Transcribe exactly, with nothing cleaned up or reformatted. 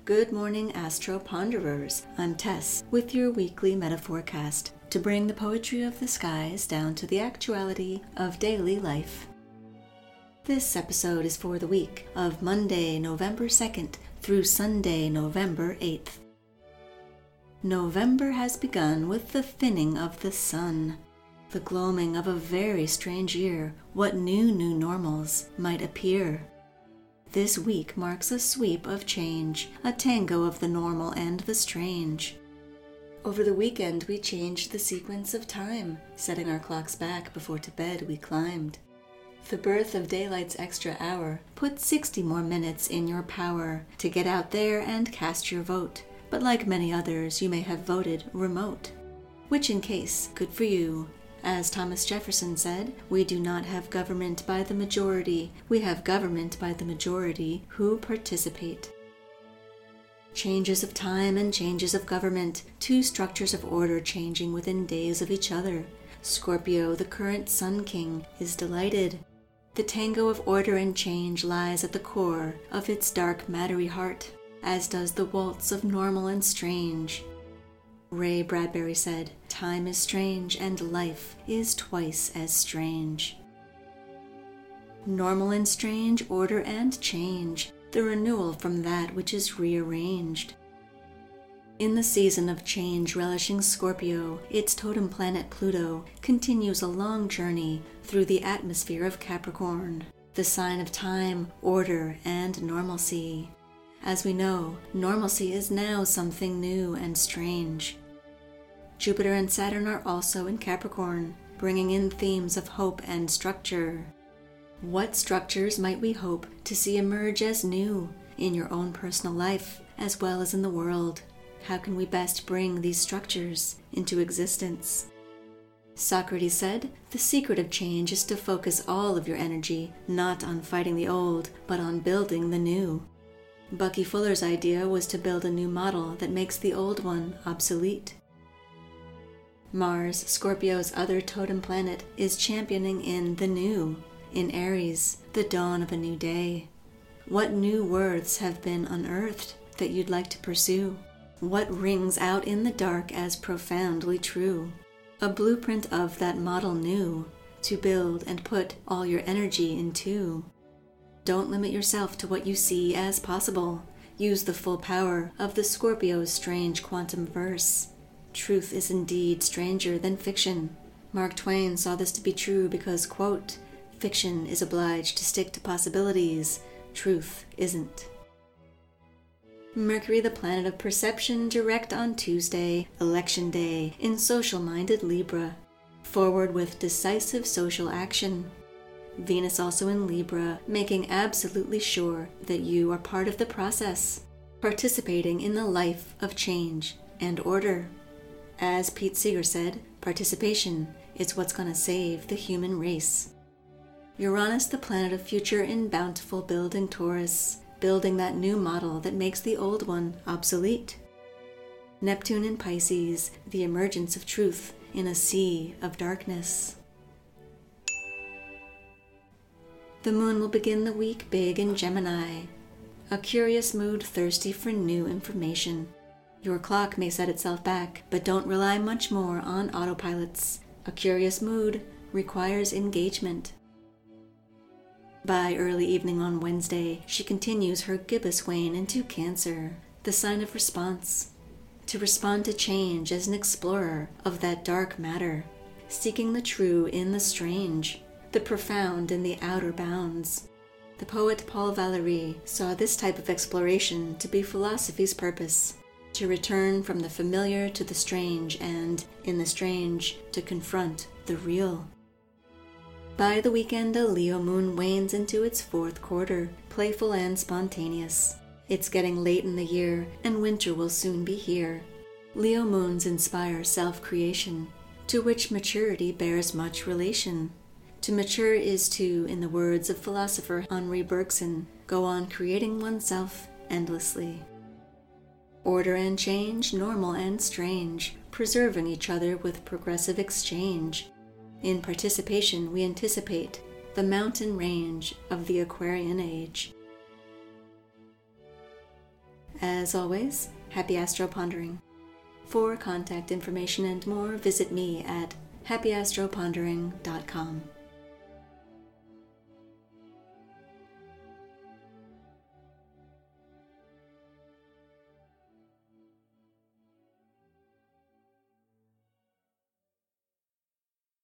Good morning, Astro Ponderers. I'm Tess with your weekly metaforecast to bring the poetry of the skies down to the actuality of daily life. This episode is for the week of Monday, November second through Sunday, November eighth. November has begun with the thinning of the sun, the gloaming of a very strange year. What new new normals might appear. This week marks a sweep of change, a tango of the normal and the strange. Over the weekend we changed the sequence of time, setting our clocks back before to bed we climbed. The birth of daylight's extra hour put sixty more minutes in your power to get out there and cast your vote, but like many others you may have voted remote. Which in case, good for you. As Thomas Jefferson said, we do not have government by the majority, we have government by the majority who participate. Changes of time and changes of government, two structures of order changing within days of each other. Scorpio, the current Sun King, is delighted. The tango of order and change lies at the core of its dark mattery heart, as does the waltz of normal and strange. Ray Bradbury said, "Time is strange and life is twice as strange." Normal and strange, order and change, the renewal from that which is rearranged. In the season of change relishing Scorpio, its totem planet Pluto continues a long journey through the atmosphere of Capricorn, the sign of time, order, and normalcy. As we know, normalcy is now something new and strange. Jupiter and Saturn are also in Capricorn, bringing in themes of hope and structure. What structures might we hope to see emerge as new in your own personal life as well as in the world? How can we best bring these structures into existence? Socrates said, "The secret of change is to focus all of your energy not on fighting the old, but on building the new." Bucky Fuller's idea was to build a new model that makes the old one obsolete. Mars, Scorpio's other totem planet, is championing in the new, in Aries, the dawn of a new day. What new worths have been unearthed that you'd like to pursue? What rings out in the dark as profoundly true? A blueprint of that model new, to build and put all your energy into. Don't limit yourself to what you see as possible. Use the full power of the Scorpio's strange quantum verse. Truth is indeed stranger than fiction. Mark Twain saw this to be true because, quote, "Fiction is obliged to stick to possibilities, truth isn't." Mercury, the planet of perception, direct on Tuesday, election day, in social-minded Libra. Forward with decisive social action. Venus also in Libra, making absolutely sure that you are part of the process, participating in the life of change and order. As Pete Seeger said, participation is what's going to save the human race. Uranus, the planet of future in bountiful building Taurus, building that new model that makes the old one obsolete. Neptune in Pisces, the emergence of truth in a sea of darkness. The moon will begin the week big in Gemini, a curious mood thirsty for new information. Your clock may set itself back, but don't rely much more on autopilots. A curious mood requires engagement. By early evening on Wednesday, she continues her gibbous wane into Cancer, the sign of response. To respond to change as an explorer of that dark matter, seeking the true in the strange, the profound in the outer bounds. The poet Paul Valéry saw this type of exploration to be philosophy's purpose, to return from the familiar to the strange and, in the strange, to confront the real. By the weekend, a Leo moon wanes into its fourth quarter, playful and spontaneous. It's getting late in the year, and winter will soon be here. Leo moons inspire self-creation, to which maturity bears much relation. To mature is to, in the words of philosopher Henri Bergson, go on creating oneself endlessly. Order and change, normal and strange, preserving each other with progressive exchange. In participation we anticipate the mountain range of the Aquarian age. As always, happy astropondering. For contact information and more, visit me at happy astro pondering dot com.